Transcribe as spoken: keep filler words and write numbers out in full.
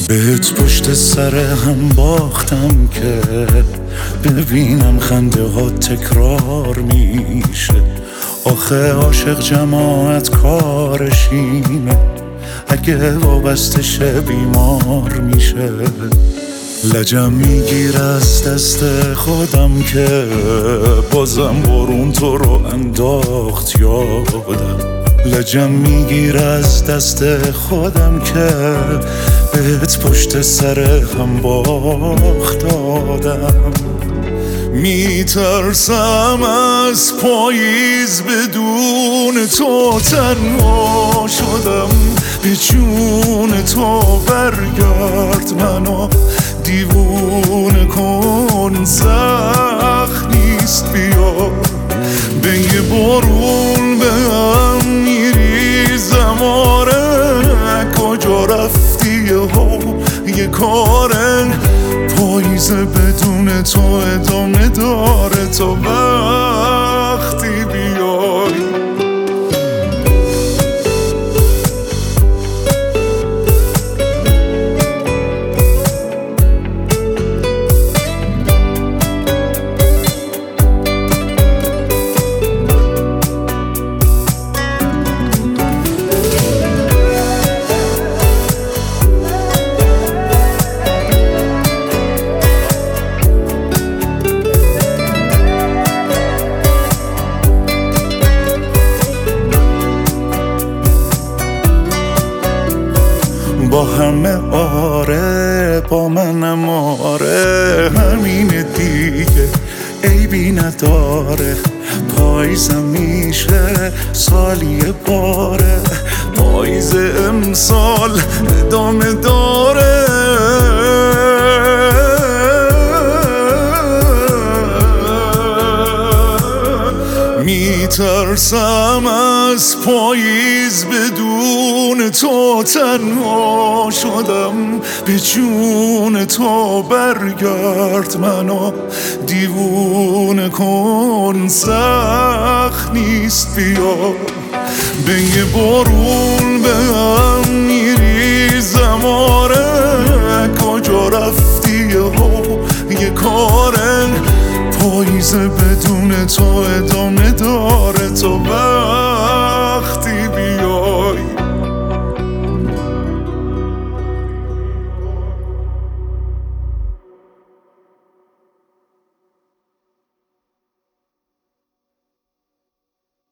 بهت پشت سر هم باختم که ببینم خنده ها تکرار میشه. آخه عاشق جماعت کارش اینه، اگه وابسته شه بیمار میشه. لجم میگیر از دست خودم که بازم بارون تو رو انداخت یادم. لجم میگیر از دست خودم که بهت پشت سر هم باخت دادم. میترسم از پاییز بدون تو تنها شدم. به جون تو برگرد منو دیوونه کن، سخت نیست بیا. به یه بارون به هم میریزم، آره کجا رفتی ها یه کارن. پاییز بدون تو ادامه داره تا وقتی بیای. با همه آره، با منم آره، همینه دیگه عیبی نداره. پاییزم میشه سالی باره، پاییز امسال ادامه داره. میترسم از پاییز بدون تو تنها شدم. به جون تو برگرد منو دیوونه کن، سخت نیست بیا. به یه بارون به هم میریزم، آره کجا رفتی ها یه کارن. پاییز بدون تو ادامه